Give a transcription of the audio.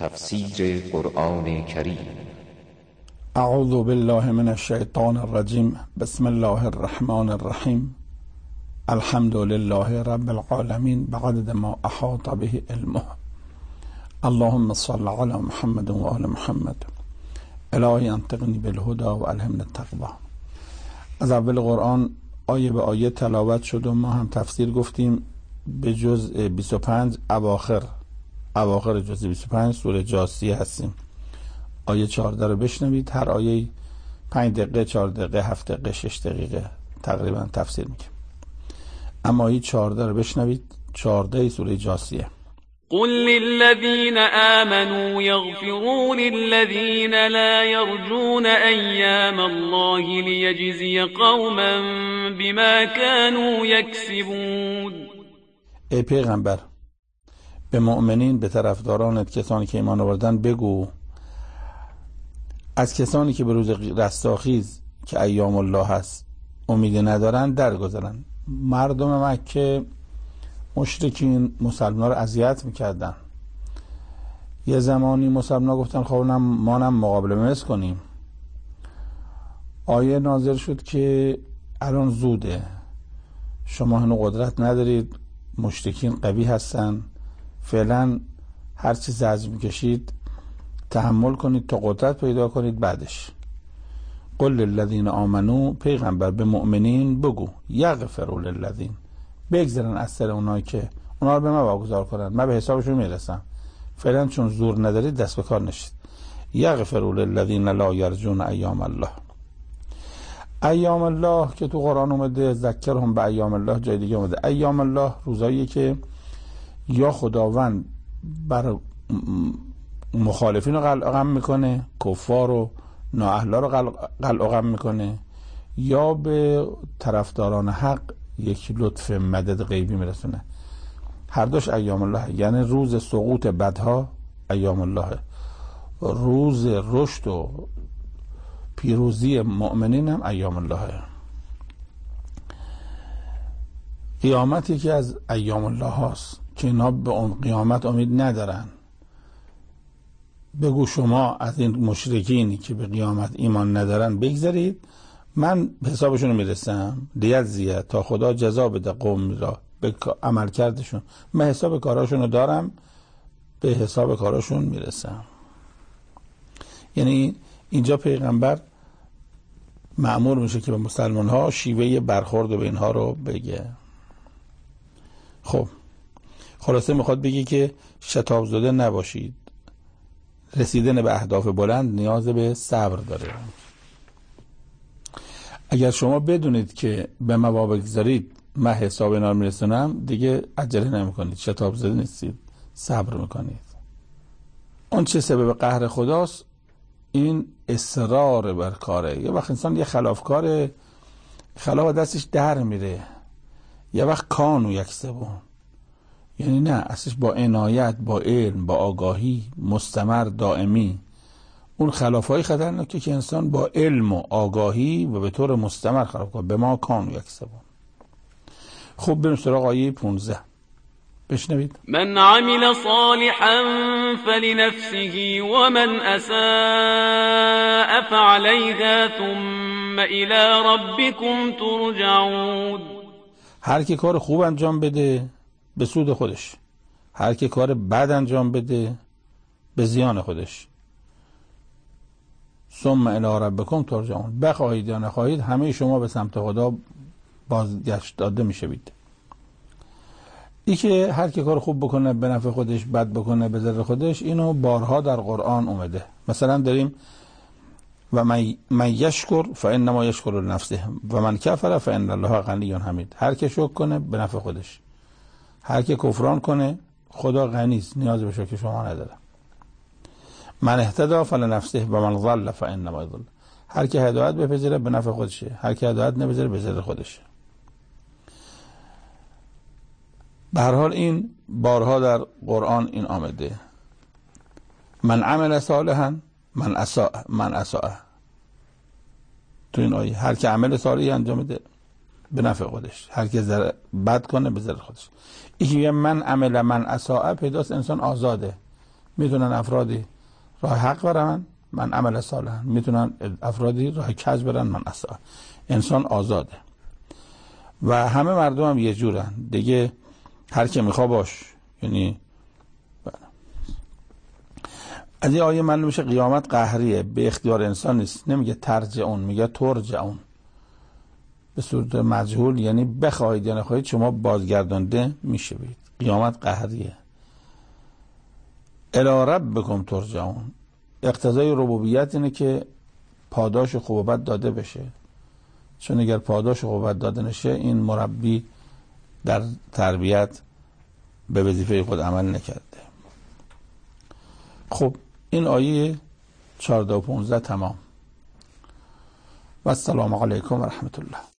تفسیر قرآن کریم. اعوذ بالله من الشیطان الرجیم. بسم الله الرحمن الرحیم. الحمد لله رب العالمین بعدد ما احاط به علمه. اللهم صل علی محمد و آل محمد. الهی انطقنی بالهدى و الهمنا التقوی. از اول قرآن آیه به آیه تلاوت شد و ما هم تفسیر گفتیم. به جزء 25 اواخر جزء 25 سوره جاثیه هستیم. آیه 14 رو بشنوید. هر آیه 5 دقیقه، 4 دقیقه، 7 دقیقه، 6 دقیقه تقریبا تفسیر میگیم. اما آیه 14 رو بشنوید. 14 سوره جاثیه. قل للذين آمنوا يغفروا للذين لا يرجون أيام الله ليجزي قوما بما كانوا يكسبون. ای پیغمبر، به مؤمنین، به طرفدارانت، کسانی که ایمان آوردن بگو از کسانی که به روز رستاخیز که ایام الله هست امید ندارن درگذرن. مردم مکه مشرکین مسلمان رو اذیت میکردن. یه زمانی مسلمان گفتن خب ما هم مقابله مصر کنیم. آیه نازل شد که الان زوده، شما هنوز قدرت ندارید، مشرکین قوی هستن، فعلا هر چی زجر میکشید تحمل کنید تا قدرت پیدا کنید بعدش. قل للذین آمنو، پیغمبر به مؤمنین بگو یغفروا للذین، بگذرن از سر اونایی که اونا رو به ما واگذار کنن، من به حسابشون میرسم. فعلا چون زور ندارید دست به کار نشید. یغفروا للذین لا یرجون ایام الله. ایام الله که تو قرآن اومده، ذکرهم به ایام الله، جای دیگه اومده ایام الله روزایی که یا خداوند بر مخالفین رو قلقم میکنه، کفار و نااهلا رو قلقم میکنه، یا به طرفداران حق یک لطف مدد غیبی میرسونه. هر دوش ایام الله، یعنی روز سقوط بدها ایام الله، روز رشد و پیروزی مؤمنین هم ایام الله. قیامتی که از ایام الله هاست که اینا به اون قیامت امید ندارن. بگو شما از این مشرکینی که به قیامت ایمان ندارن بگذارید، من به حسابشون میرسم. لیجزی، تا خدا جزا بده قوم را به عمل کردشون. من حساب کاراشون رو دارم، به حساب کاراشون میرسم. یعنی اینجا پیغمبر مأمور میشه که به مسلمان ها شیوه برخورد به اینها رو بگه. خب خلاصه میخواد بگی که شتاب زده نباشید. رسیدن به اهداف بلند نیاز به صبر داره. اگر شما بدونید که به ما بگذارید من حساب اینا رو میرسونم، دیگه عجله نمیکنید، شتاب زده نیستید، صبر میکنید. اون چه سبب قهر خداست، این اصرار بر کاره. یه وقت انسان یه خلافکار، خلاف دستش در میره، یه وقت کانو یک سبون، یعنی نه اصلش با عنایت، با علم، با آگاهی مستمر دائمی. اون خلافای خطرناکه که انسان با علم و آگاهی و به طور مستمر خلاف کنه. به ما کانو یک سبون. خب بریم سراغ آیه 15 بشنوید. من عمل صالحا فلنفسه ومن اساء فعليها ثم الى ربكم ترجعون. هر کی کار خوب انجام بده به سود خودش، هر کی کار بد انجام بده به زیان خودش. ثم الی ربکم ترجعون، بخواهید یا نخواهید همه شما به سمت خدا بازگشت داده میشوید. این که هر کی کار خوب بکنه به نفع خودش، بد بکنه به ضرر خودش، اینو بارها در قرآن اومده. مثلا داریم و من یشکر فانما یشکر لنفسه و من کفر فان الله غنی حمید. هر کی شکر کنه به نفع خودش، هر کی کفران کنه خدا غنی است، نیاز به شکر شما نداره. من اهتدی فلنفسه و من ضل فانما یضل. هر کی هدایت بپذیره به نفع خودشه، هر کی هدایت نپذیره به ضرر خودشه. به هر حال این بارها در قرآن این آمده. من عمل صالحا من اساء. تو این آیه هر کی عمل صالحی انجام بده به نفع خودش، هر کی بد کنه به ضرر خودش. این من عمل من اساء پیداست انسان آزاده، میتونن افرادی راه حق برن، من عمل صالح، میتونن افرادی راه کج برن، من اساء. انسان آزاده و همه مردم هم یه جورن دیگه، هر کی میخوا باش. یعنی از این آیه معلوم میشه قیامت قهریه، به اختیار انسان نیست. نمیگه ترجعون، میگه ترجعون به صورت مجهول، یعنی بخواهید یا نخواهید شما بازگردانده میشه بید. قیامت قهریه. الی ربکم ترجعون، اقتضای ربوبیت اینه که پاداش خوب و بد داده بشه، چون اگر پاداش خوب و بد داده نشه این مربی در تربیت به وظیفه خود عمل نکرده. خب این آیه 14 و 15 تمام. و السلام علیکم و رحمت الله.